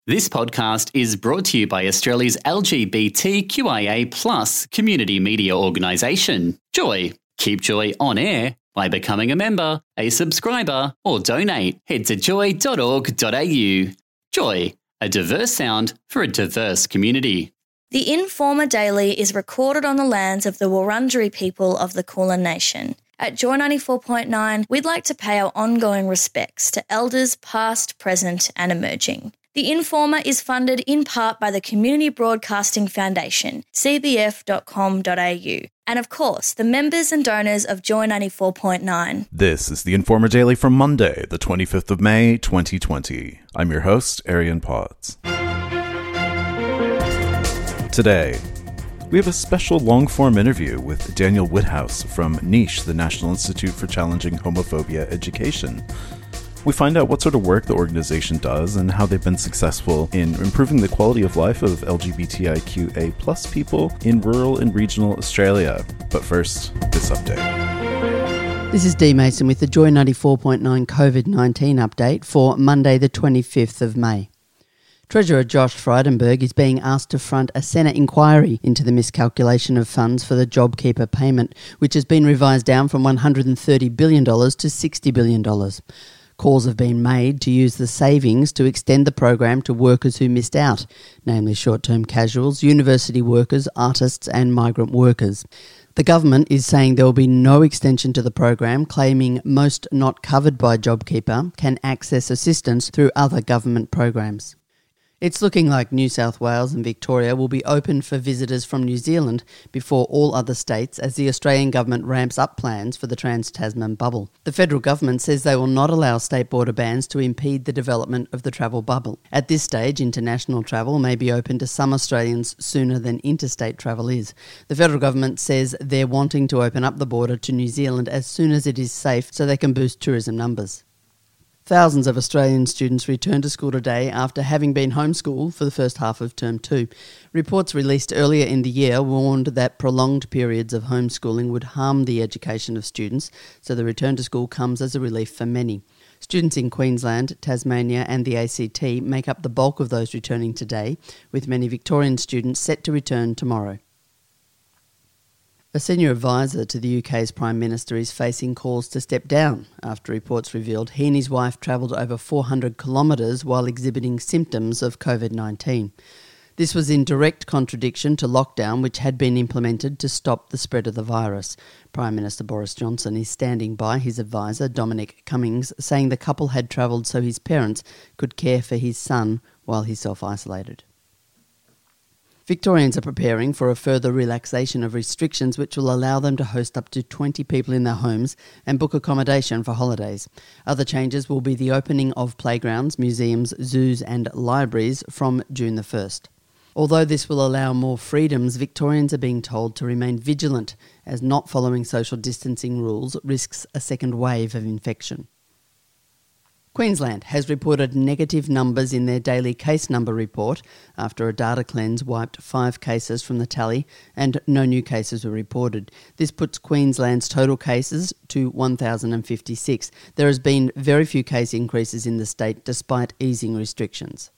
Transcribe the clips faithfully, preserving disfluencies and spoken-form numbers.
This podcast is brought to you by Australia's L G B T Q I A plus community media organisation, Joy. Keep Joy on air by becoming a member, a subscriber, or donate. Head to joy dot org dot a u. Joy, a diverse sound for a diverse community. The Informer Daily is recorded on the lands of the Wurundjeri people of the Kulin Nation. At Joy ninety-four point nine, we'd like to pay our ongoing respects to elders past, present and emerging. The Informer is funded in part by the Community Broadcasting Foundation, c b f dot com dot a u, and of course, the members and donors of Joy ninety-four point nine. This is the Informer Daily from Monday, the twenty-fifth of May, twenty twenty. I'm your host, Arian Potts. Today, we have a special long-form interview with Daniel Woodhouse from NICHE, the National Institute for Challenging Homophobia Education. We find out what sort of work the organization does and how they've been successful in improving the quality of life of L G B T I Q A plus people in rural and regional Australia. But first, this update. This is Dee Mason with the Joy ninety-four point nine COVID nineteen update for Monday the twenty-fifth of May. Treasurer Josh Frydenberg is being asked to front a Senate inquiry into the miscalculation of funds for the JobKeeper payment, which has been revised down from one hundred thirty billion dollars to sixty billion dollars. Calls have been made to use the savings to extend the program to workers who missed out, namely short-term casuals, university workers, artists and migrant workers. The government is saying there will be no extension to the program, claiming most not covered by JobKeeper can access assistance through other government programs. It's looking like New South Wales and Victoria will be open for visitors from New Zealand before all other states as the Australian government ramps up plans for the Trans-Tasman bubble. The federal government says they will not allow state border bans to impede the development of the travel bubble. At this stage, international travel may be open to some Australians sooner than interstate travel is. The federal government says they're wanting to open up the border to New Zealand as soon as it is safe so they can boost tourism numbers. Thousands of Australian students returned to school today after having been homeschooled for the first half of term two. Reports released earlier in the year warned that prolonged periods of homeschooling would harm the education of students, so the return to school comes as a relief for many. Students in Queensland, Tasmania and the A C T make up the bulk of those returning today, with many Victorian students set to return tomorrow. A senior advisor to the U K's Prime Minister is facing calls to step down after reports revealed he and his wife travelled over four hundred kilometres while exhibiting symptoms of COVID nineteen. This was in direct contradiction to lockdown which had been implemented to stop the spread of the virus. Prime Minister Boris Johnson is standing by his advisor, Dominic Cummings, saying the couple had travelled so his parents could care for his son while he self-isolated. Victorians are preparing for a further relaxation of restrictions which will allow them to host up to twenty people in their homes and book accommodation for holidays. Other changes will be the opening of playgrounds, museums, zoos and libraries from June the first. Although this will allow more freedoms, Victorians are being told to remain vigilant as not following social distancing rules risks a second wave of infection. Queensland has reported negative numbers in their daily case number report after a data cleanse wiped five cases from the tally and no new cases were reported. This puts Queensland's total cases to one thousand fifty-six. There has been very few case increases in the state despite easing restrictions.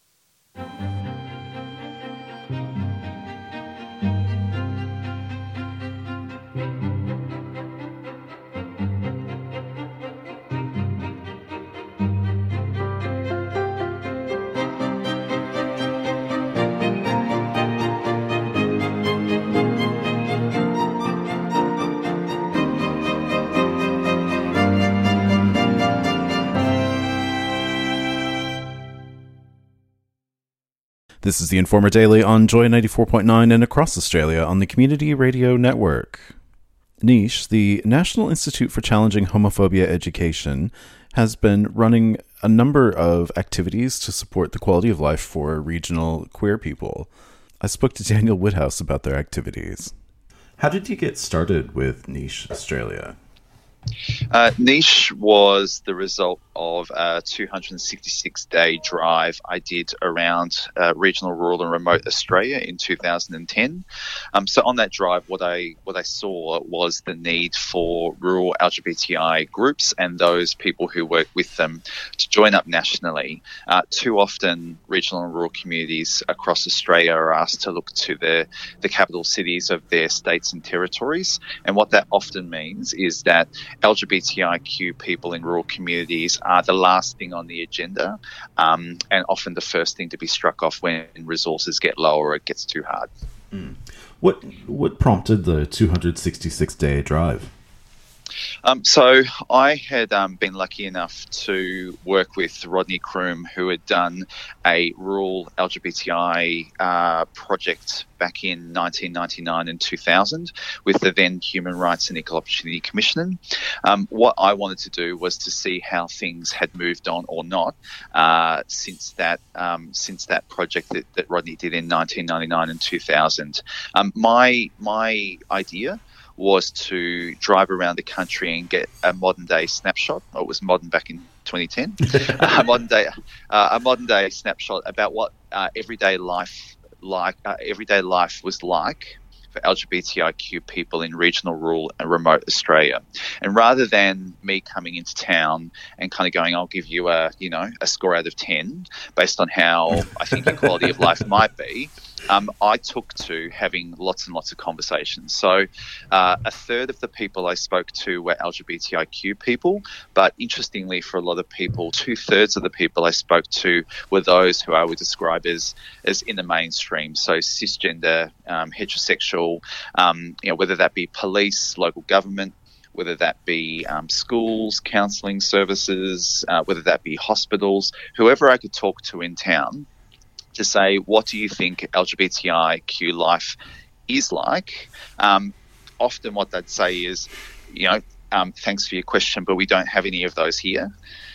This is the Informer Daily on Joy ninety-four point nine and across Australia on the Community Radio Network. NICHE, the National Institute for Challenging Homophobia Education, has been running a number of activities to support the quality of life for regional queer people. I spoke to Daniel Woodhouse about their activities. How did you get started with NICHE Australia? Uh, Niche was the result of a two hundred sixty-six day drive I did around uh, regional, rural and remote Australia in two thousand ten. Um, so on that drive, what I what I saw was the need for rural L G B T I groups and those people who work with them to join up nationally. Uh, too often, regional and rural communities across Australia are asked to look to the, the capital cities of their states and territories. And what that often means is that L G B T I Q people in rural communities are the last thing on the agenda, um, and often the first thing to be struck off when resources get low or it gets too hard. Mm. What what prompted the two hundred sixty-six day drive? Um, so I had um, been lucky enough to work with Rodney Croom, who had done a rural L G B T I uh, project back in nineteen ninety-nine and two thousand with the then Human Rights and Equal Opportunity Commission. Um, what I wanted to do was to see how things had moved on or not uh, since that um, since that project that, that Rodney did in nineteen ninety-nine and two thousand. Um, my my idea was to drive around the country and get a modern day snapshot. Or it was modern back in twenty ten. a modern day, uh, a modern day snapshot about what uh, everyday life like uh, everyday life was like for L G B T I Q people in regional, rural and remote Australia. And rather than me coming into town and kind of going, I'll give you a, you know, a score out of ten based on how I think your quality of life might be, um, I took to having lots and lots of conversations. So uh, a third of the people I spoke to were L G B T I Q people, but interestingly for a lot of people, two thirds of the people I spoke to were those who I would describe as, as in the mainstream. So cisgender, um, heterosexual, Um, you know, whether that be police, local government, whether that be um, schools, counselling services, uh, whether that be hospitals, whoever I could talk to in town to say, what do you think L G B T I Q life is like? Um, often what they'd say is, you know, um, thanks for your question, but we don't have any of those here.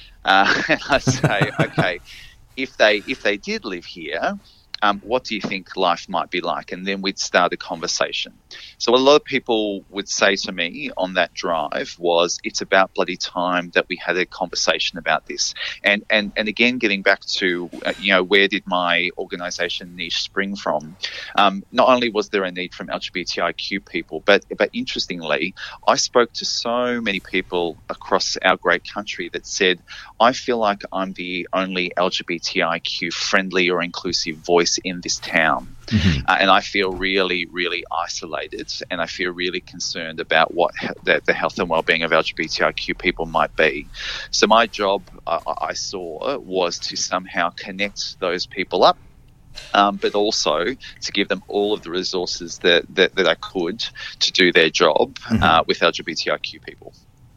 Uh, and I say, okay, if they if they did live here, Um, what do you think life might be like? And then we'd start a conversation. So a lot of people would say to me on that drive was, it's about bloody time that we had a conversation about this. And and, and again, getting back to, uh, you know, where did my organisation Niche spring from? Um, not only was there a need from L G B T I Q people, but, but interestingly, I spoke to so many people across our great country that said, I feel like I'm the only L G B T I Q friendly or inclusive voice in this town. Mm-hmm. Uh, and I feel really, really isolated, and I feel really concerned about what the, the health and well-being of L G B T I Q people might be. So my job, uh, I saw, was to somehow connect those people up, um, but also to give them all of the resources that, that, that I could to do their job mm-hmm. uh, with L G B T I Q people.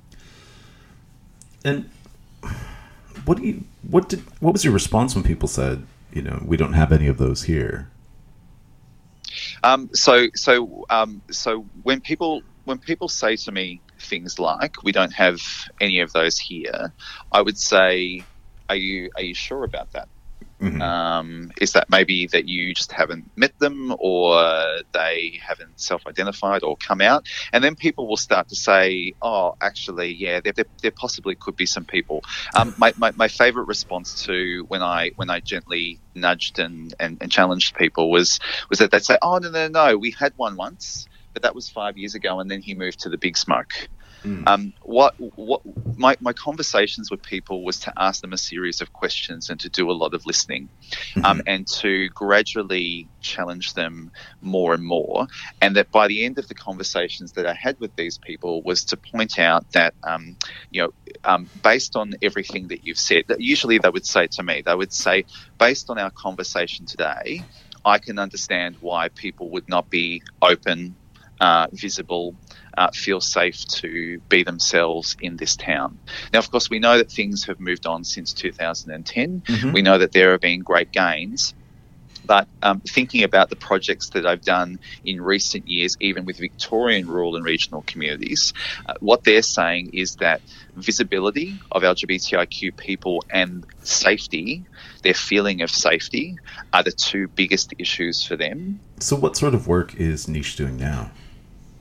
And what do you, what did, what was your response when people said, you know, we don't have any of those here? Um, so, so, um, so when people when people say to me things like, "We don't have any of those here," I would say, "Are you are you sure about that? Mm-hmm. Um, is that maybe that you just haven't met them, or they haven't self-identified or come out?" And then people will start to say, "Oh, actually, yeah, there, there, there possibly could be some people." Um, my, my, my favourite response to when I when I gently nudged and, and, and challenged people was was that they'd say, "Oh, no, no, no, we had one once, but that was five years ago, and then he moved to the big smoke." Mm. Um, what what my, my conversations with people was to ask them a series of questions and to do a lot of listening, mm-hmm. um, and to gradually challenge them more and more. And that by the end of the conversations that I had with these people was to point out that, um, you know, um, based on everything that you've said, that usually they would say to me, they would say, based on our conversation today, I can understand why people would not be open, uh, visible, Uh, feel safe to be themselves in this town. Now, of course, we know that things have moved on since two thousand ten. Mm-hmm. We know that there have been great gains. But um, thinking about the projects that I've done in recent years, even with Victorian rural and regional communities, uh, what they're saying is that visibility of L G B T I Q people and safety, their feeling of safety, are the two biggest issues for them. So what sort of work is Niche doing now?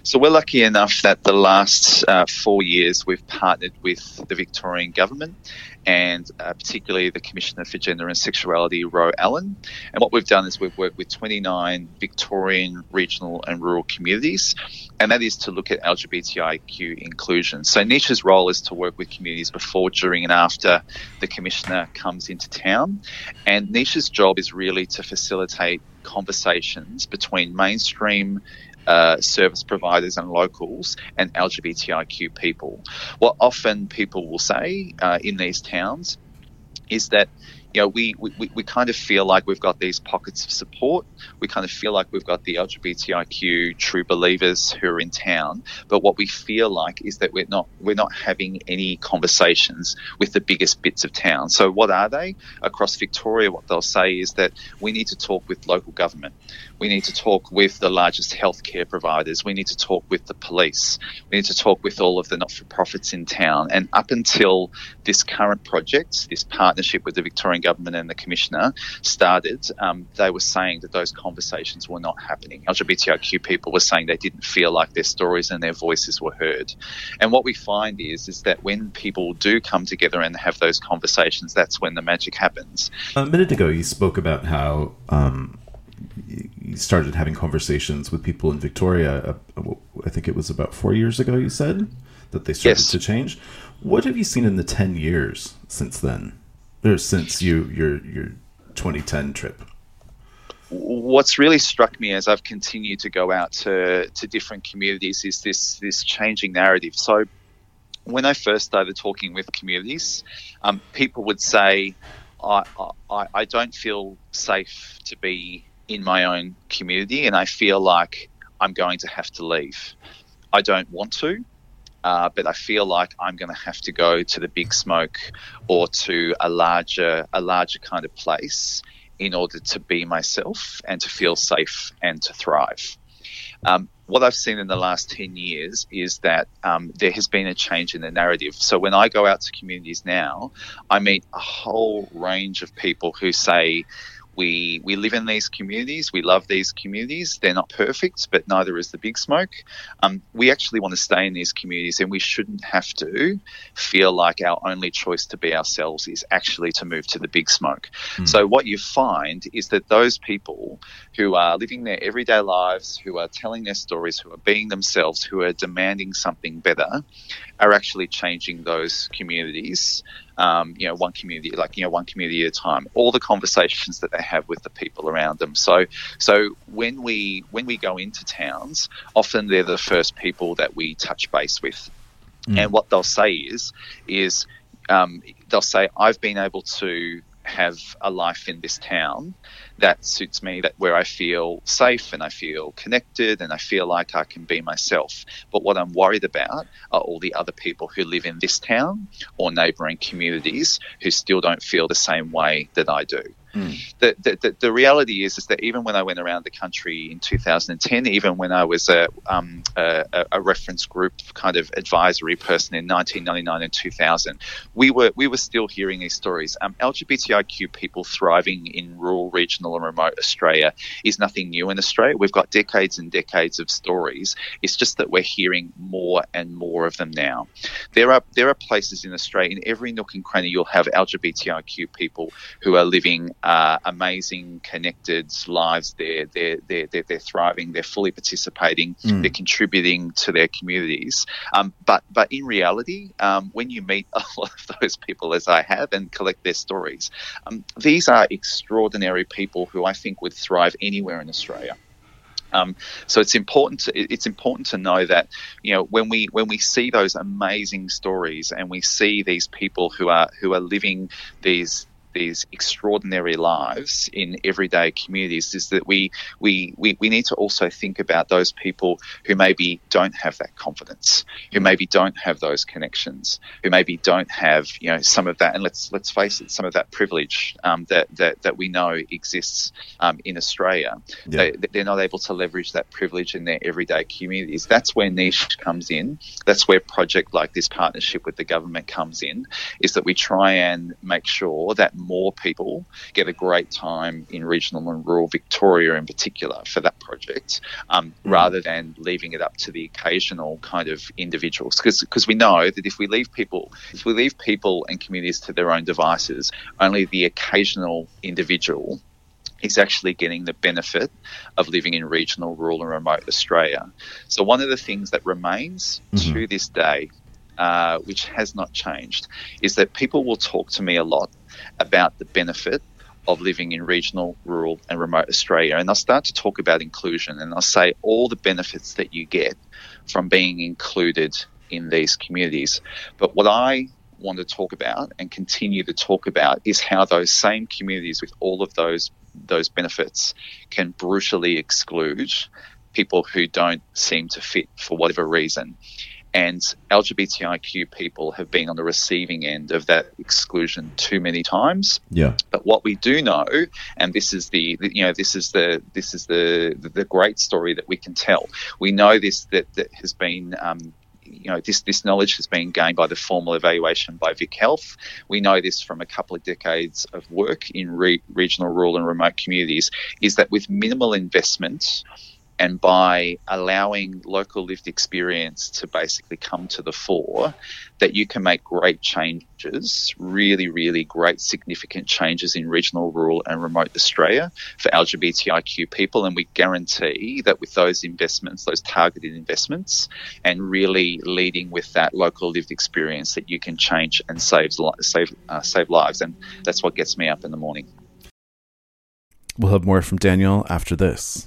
So we're lucky enough that the last uh, four years we've partnered with the Victorian government and uh, particularly the Commissioner for Gender and Sexuality, Ro Allen. And what we've done is we've worked with twenty-nine Victorian regional and rural communities, and that is to look at L G B T I Q inclusion. So Nisha's role is to work with communities before, during and after the Commissioner comes into town. And Nisha's job is really to facilitate conversations between mainstream Uh, service providers and locals and L G B T I Q people. What often people will say uh, in these towns is that, you know, we, we, we kind of feel like we've got these pockets of support. We kind of feel like we've got the L G B T I Q true believers who are in town. But what we feel like is that we're not we're not having any conversations with the biggest bits of town. So what are they? Across Victoria, what they'll say is that we need to talk with local government. We need to talk with the largest healthcare providers. We need to talk with the police. We need to talk with all of the not-for-profits in town. And up until this current project, this partnership with the Victorian government and the Commissioner started, um, they were saying that those conversations were not happening. L G B T I Q people were saying they didn't feel like their stories and their voices were heard. And what we find is, is that when people do come together and have those conversations, that's when the magic happens. A minute ago, you spoke about how um, you started having conversations with people in Victoria. Uh, I think it was about four years ago, you said, that they started yes. to change. What have you seen in the ten years since then? Or since you your your twenty ten trip? What's really struck me as I've continued to go out to, to different communities is this this changing narrative. So when I first started talking with communities, um, people would say, I, I, I don't feel safe to be in my own community and I feel like I'm going to have to leave. I don't want to. Uh, but I feel like I'm going to have to go to the Big Smoke or to a larger, a larger kind of place in order to be myself and to feel safe and to thrive. Um, what I've seen in the last ten years is that um, there has been a change in the narrative. So when I go out to communities now, I meet a whole range of people who say, We we live in these communities. We love these communities. They're not perfect, but neither is the Big Smoke. Um, we actually want to stay in these communities, and we shouldn't have to feel like our only choice to be ourselves is actually to move to the Big Smoke. Mm. So what you find is that those people who are living their everyday lives, who are telling their stories, who are being themselves, who are demanding something better, are actually changing those communities. Um, you know, one community, like, you know, one community at a time, all the conversations that they have with the people around them. So, so when we, when we go into towns, often they're the first people that we touch base with. Mm. And what they'll say is, is, um, they'll say, I've been able to have a life in this town that suits me, that where I feel safe and I feel connected and I feel like I can be myself. But what I'm worried about are all the other people who live in this town or neighbouring communities who still don't feel the same way that I do. Mm. The, the, the, the reality is, is that even when I went around the country in two thousand ten, even when I was a, um, a, a reference group kind of advisory person in nineteen ninety-nine and two thousand, we were we were still hearing these stories. Um, L G B T I Q people thriving in rural, regional and remote Australia is nothing new in Australia. We've got decades and decades of stories. It's just that we're hearing more and more of them now. There are there are places in Australia, in every nook and cranny, you'll have L G B T I Q people who are living Uh, amazing, connected lives. They're, they're, they're, they're, they're thriving, they're fully participating, mm. they're contributing to their communities. Um, but, but in reality, um, when you meet a lot of those people, as I have, and collect their stories, um, these are extraordinary people who I think would thrive anywhere in Australia. Um, so it's important to, it's important to know that, you know, when we when we see those amazing stories and we see these people who are who are living these these extraordinary lives in everyday communities, is that we, we we we need to also think about those people who maybe don't have that confidence, who maybe don't have those connections, who maybe don't have, you know, some of that, and let's let's face it, some of that privilege um, that, that that we know exists um, in Australia. Yeah. They, they're not able to leverage that privilege in their everyday communities. That's where Niche comes in. That's where project like this partnership with the government comes in, is that we try and make sure that more people get a great time in regional and rural Victoria in particular for that project, um, mm. rather than leaving it up to the occasional kind of individuals. Because we know that if we leave people, if we leave people and communities to their own devices, only the occasional individual is actually getting the benefit of living in regional, rural and remote Australia. So one of the things that remains mm-hmm. to this day, uh, which has not changed, is that people will talk to me a lot about the benefit of living in regional, rural and remote Australia. And I'll start to talk about inclusion, and I'll say all the benefits that you get from being included in these communities. But what I want to talk about and continue to talk about is how those same communities with all of those those benefits can brutally exclude people who don't seem to fit for whatever reason. And L G B T I Q people have been on the receiving end of that exclusion too many times. Yeah. But what we do know, and this is the, the you know this is the this is the the great story that we can tell. We know this that that has been. Um, You know, this, this knowledge has been gained by the formal evaluation by Vic Health. We know this from a couple of decades of work in re- regional, rural and remote communities, is that with minimal investment and by allowing local lived experience to basically come to the fore, that you can make great changes, really, really great significant changes in regional, rural and remote Australia for L G B T I Q people. And we guarantee that with those investments, those targeted investments, and really leading with that local lived experience, that you can change and save, save, uh, save lives. And that's what gets me up in the morning. We'll have more from Daniel after this.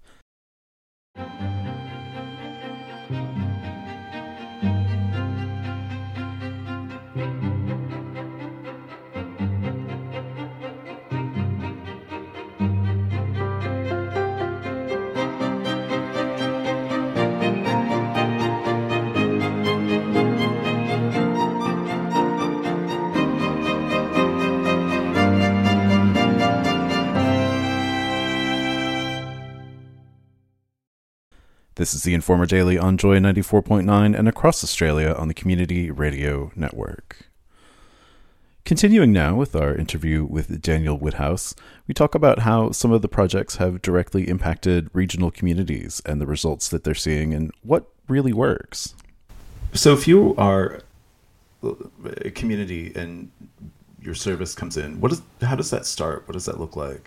This is the Informer Daily on Joy ninety-four point nine and across Australia on the Community Radio Network. Continuing now with our interview with Daniel Woodhouse, we talk about how some of the projects have directly impacted regional communities and the results that they're seeing and what really works. So if you are a community and your service comes in, what is, how does that start? What does that look like?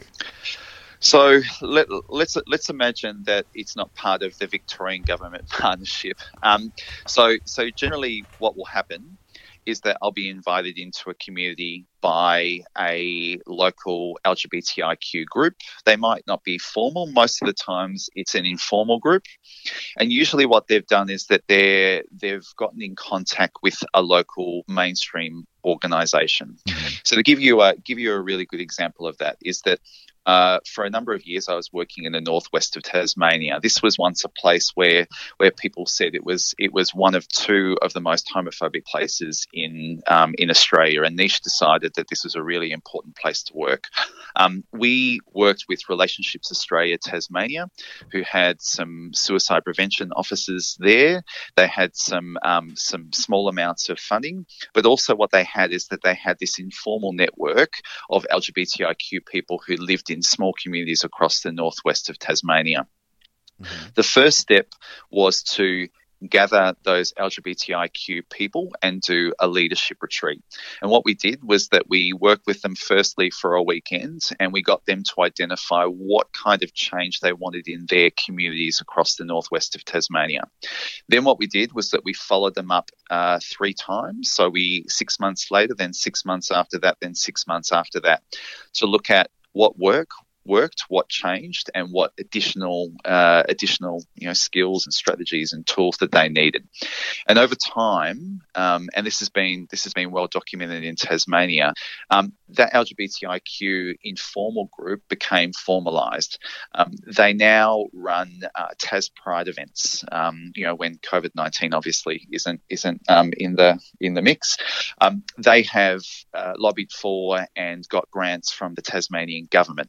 So let, let's let's imagine that it's not part of the Victorian government partnership. Um, so so generally, what will happen is that I'll be invited into a community by a local L G B T I Q group. They might not be formal. Most of the times, it's an informal group, and usually, what they've done is that they they've gotten in contact with a local mainstream organisation. Mm-hmm. So to give you a give you a really good example of that is that. Uh, for a number of years, I was working in the northwest of Tasmania. This was once a place where where people said it was it was one of two of the most homophobic places in um, in Australia, and Niche decided that this was a really important place to work. Um, we worked with Relationships Australia Tasmania, who had some suicide prevention officers there. They had some um, some small amounts of funding, but also what they had is that they had this informal network of L G B T I Q people who lived in in small communities across the northwest of Tasmania. Mm-hmm. The first step was to gather those L G B T I Q people and do a leadership retreat. And what we did was that we worked with them firstly for a weekend, and we got them to identify what kind of change they wanted in their communities across the northwest of Tasmania. Then what we did was that we followed them up uh, three times. So we six months later, then six months after that, then six months after that, to look at what work worked, what changed, and what additional uh, additional you know skills and strategies and tools that they needed. And over time, um, and this has been this has been well documented in Tasmania, um, that L G B T I Q informal group became formalised. Um, they now run uh, Tas Pride events. Um, you know, when COVID nineteen obviously isn't isn't um, in the in the mix, um, they have uh, lobbied for and got grants from the Tasmanian government to, to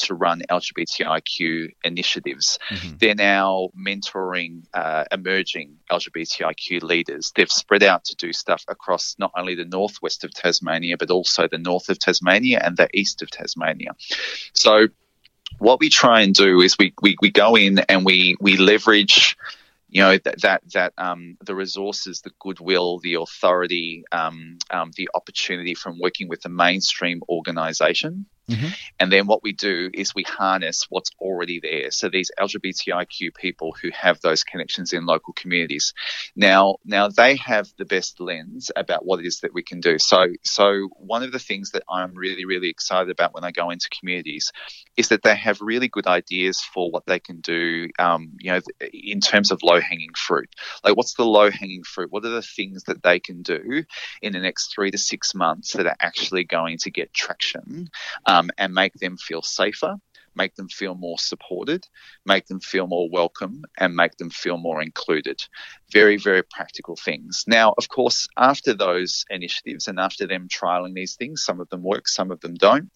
to run L G B T I Q initiatives. Mm-hmm. They're now mentoring uh, emerging L G B T I Q leaders. They've spread out to do stuff across not only the northwest of Tasmania, but also the north of Tasmania and the east of Tasmania. So what we try and do is we, we, we go in and we, we leverage you know, that, that, that um, the resources, the goodwill, the authority, um, um, the opportunity from working with a mainstream organisation. Mm-hmm. And then what we do is we harness what's already there. So these L G B T I Q people who have those connections in local communities, now, now they have the best lens about what it is that we can do. So, so one of the things that I'm really, really excited about when I go into communities is that they have really good ideas for what they can do, um, you know, in terms of low-hanging fruit. Like, what's the low-hanging fruit? What are the things that they can do in the next three to six months that are actually going to get traction? Um, and make them feel safer, make them feel more supported, make them feel more welcome, and make them feel more included. Very, very practical things. Now, of course, after those initiatives and after them trialling these things, some of them work, some of them don't.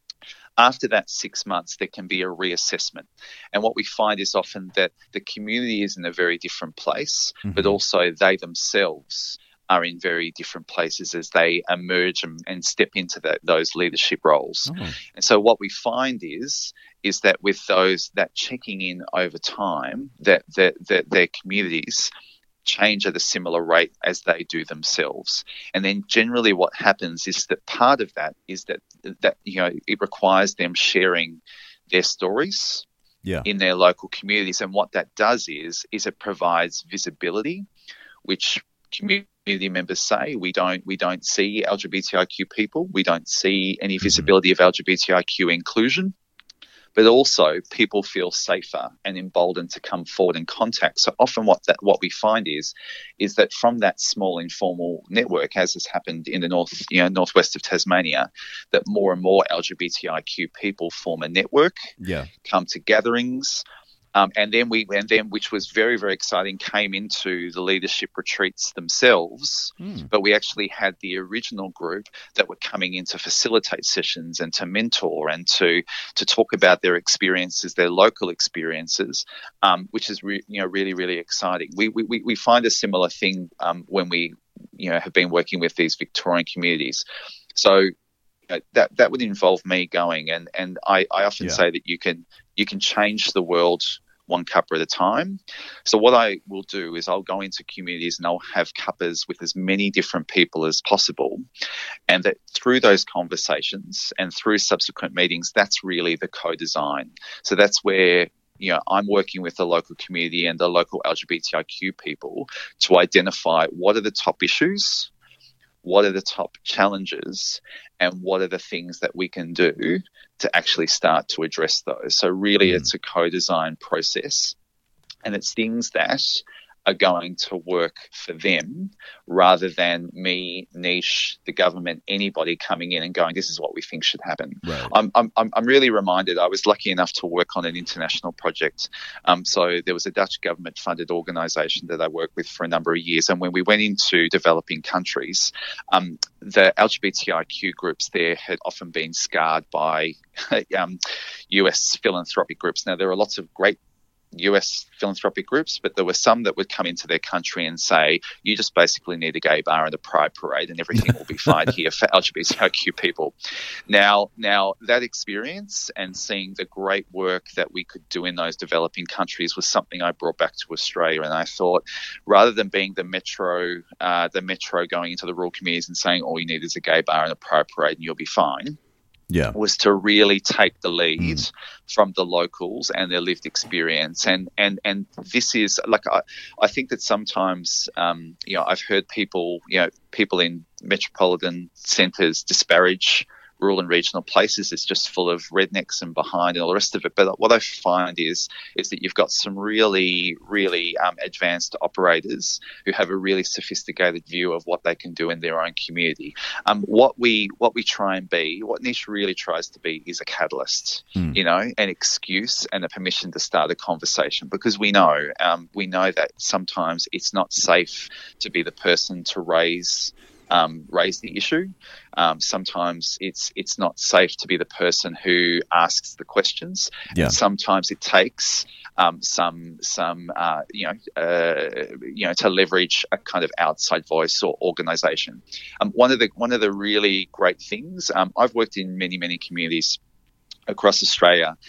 After that six months, there can be a reassessment. And what we find is often that the community is in a very different place, mm-hmm. but also they themselves are in very different places as they emerge and, and step into the, those leadership roles. Oh. And so what we find is is that with those that checking in over time, that that, that their communities change at a similar rate as they do themselves. And then generally what happens is that part of that is that that you know it requires them sharing their stories yeah. in their local communities. And what that does is is it provides visibility, which community members say we don't we don't see L G B T I Q people, we don't see any visibility of L G B T I Q inclusion, but also people feel safer and emboldened to come forward and contact. So often what that what we find is is that from that small informal network, as has happened in the north, you know, northwest of Tasmania, that more and more L G B T I Q people form a network, yeah. come to gatherings. Um, and then we, and then, which was very, very exciting, came into the leadership retreats themselves. Mm. But we actually had the original group that were coming in to facilitate sessions and to mentor and to to talk about their experiences, their local experiences, um, which is re- you know really, really exciting. We we we find a similar thing um, when we you know have been working with these Victorian communities. So. That that would involve me going, and, and I, I often yeah. say that you can you can change the world one cuppa at a time. So what I will do is I'll go into communities and I'll have cuppas with as many different people as possible, and that through those conversations and through subsequent meetings, that's really the co-design. So that's where you know, I'm working with the local community and the local L G B T I Q people to identify what are the top issues, what are the top challenges, and what are the things that we can do to actually start to address those. So really mm. it's a co-design process, and it's things that are going to work for them rather than me, Niche, the government, anybody coming in and going, this is what we think should happen. Right. I'm, I'm, I'm really reminded, I was lucky enough to work on an international project. Um, so there was a Dutch government-funded organisation that I worked with for a number of years. And when we went into developing countries, um, the L G B T I Q groups there had often been scarred by um, U S philanthropic groups. Now, there are lots of great U S philanthropic groups, but there were some that would come into their country and say, you just basically need a gay bar and a pride parade and everything will be fine here for L G B T I Q people. Now, now that experience and seeing the great work that we could do in those developing countries was something I brought back to Australia. And I thought, rather than being the metro, uh, the metro going into the rural communities and saying all you need is a gay bar and a pride parade and you'll be fine, yeah, was to really take the lead mm. from the locals and their lived experience. And and and this is like I, I think that sometimes um, you know I've heard people you know people in metropolitan centres disparage rural and regional places. It's just full of rednecks and behind and all the rest of it. But what I find is is that you've got some really, really um, advanced operators who have a really sophisticated view of what they can do in their own community. Um, what we what we try and be, what Niche really tries to be, is a catalyst, mm. you know, an excuse and a permission to start a conversation, because we know um, we know that sometimes it's not safe to be the person to raise um, raise the issue. Um, sometimes it's it's not safe to be the person who asks the questions. Yeah. And sometimes it takes um, some some uh, you know uh, you know to leverage a kind of outside voice or organisation. Um, one of the one of the really great things, um, I've worked in many many communities across Australia,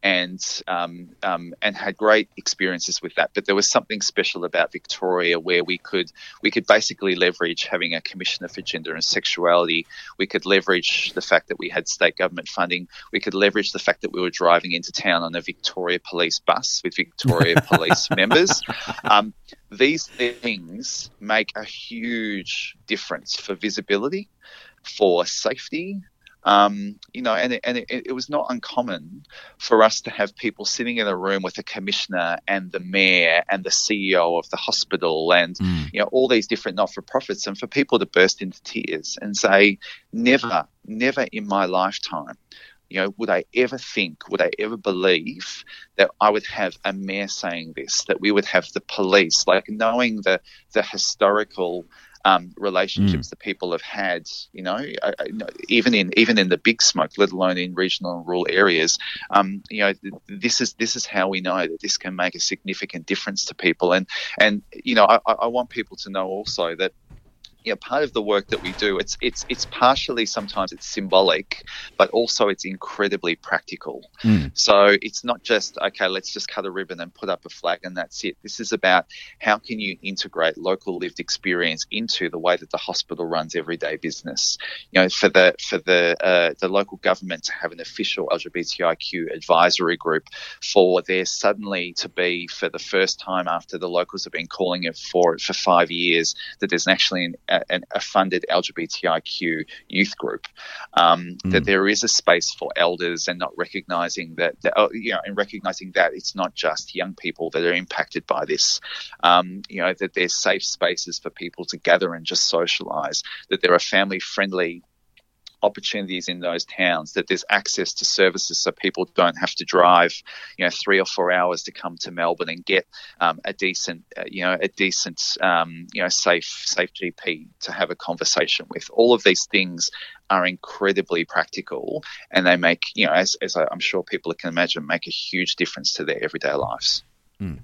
and um, um, and had great experiences with that. But there was something special about Victoria where we could we could basically leverage having a Commissioner for Gender and Sexuality. We could leverage the fact that we had state government funding. We could leverage the fact that we were driving into town on a Victoria Police bus with Victoria Police members. Um, these things make a huge difference for visibility, for safety. Um, you know, and, it, and it, it was not uncommon for us to have people sitting in a room with the commissioner and the mayor and the C E O of the hospital and, mm. you know, all these different not-for-profits, and for people to burst into tears and say, never, never in my lifetime, you know, would I ever think, would I ever believe that I would have a mayor saying this, that we would have the police, like knowing the the historical Um, relationships mm. that people have had, you know, I, I, even in even in the big smoke, let alone in regional and rural areas. Um, you know, this is this is how we know that this can make a significant difference to people. And and you know, I, I want people to know also that, you know, part of the work that we do, it's it's it's partially sometimes it's symbolic, but also it's incredibly practical. Mm. So it's not just, okay, let's just cut a ribbon and put up a flag and that's it. This is about how can you integrate local lived experience into the way that the hospital runs everyday business. You know, for the for the uh, the local government to have an official L G B T I Q advisory group, for there suddenly to be, for the first time after the locals have been calling it for for five years, that there's actually an A, a funded L G B T I Q youth group, um, mm. that there is a space for elders, and not recognising that, that, you know, and recognising that it's not just young people that are impacted by this, um, you know, that there's safe spaces for people to gather and just socialise, that there are family-friendly opportunities in those towns, that there's access to services so people don't have to drive, you know, three or four hours to come to Melbourne and get um, a decent, uh, you know, a decent, um, you know, safe, safe G P to have a conversation with. All of these things are incredibly practical, and they make, you know, as, as I'm sure people can imagine, make a huge difference to their everyday lives. Mm.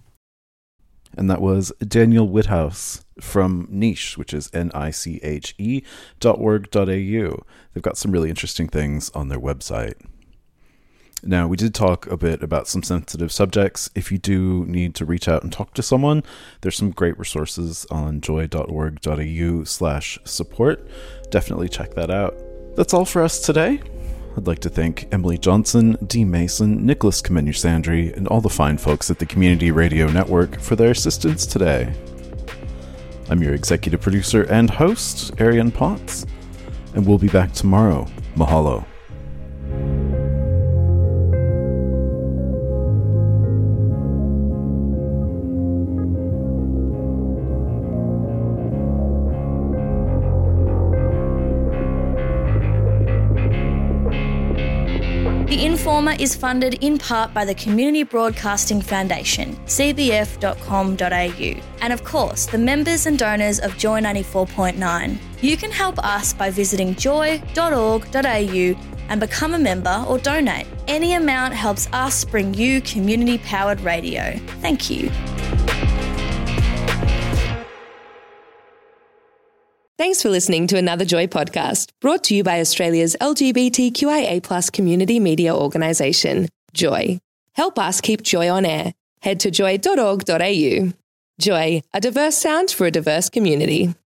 And that was Daniel Whithouse from Niche, which is N I C H E dot org dot A U. They've got some really interesting things on their website. Now, we did talk a bit about some sensitive subjects. If you do need to reach out and talk to someone, there's some great resources on joy dot org dot A U slash support. Definitely check that out. That's all for us today. I'd like to thank Emily Johnson, Dee Mason, Nicholas Kamenyu-Sandry, and all the fine folks at the Community Radio Network for their assistance today. I'm your executive producer and host, Arian Potts, and we'll be back tomorrow. Mahalo. The Informer is funded in part by the Community Broadcasting Foundation, c b f dot com dot a u, and of course, the members and donors of Joy ninety-four point nine. You can help us by visiting joy dot org dot a u and become a member or donate. Any amount helps us bring you community-powered radio. Thank you. Thanks for listening to another Joy podcast, brought to you by Australia's L G B T Q I A plus community media organisation, Joy. Help us keep Joy on air. Head to joy dot org dot a u. Joy, a diverse sound for a diverse community.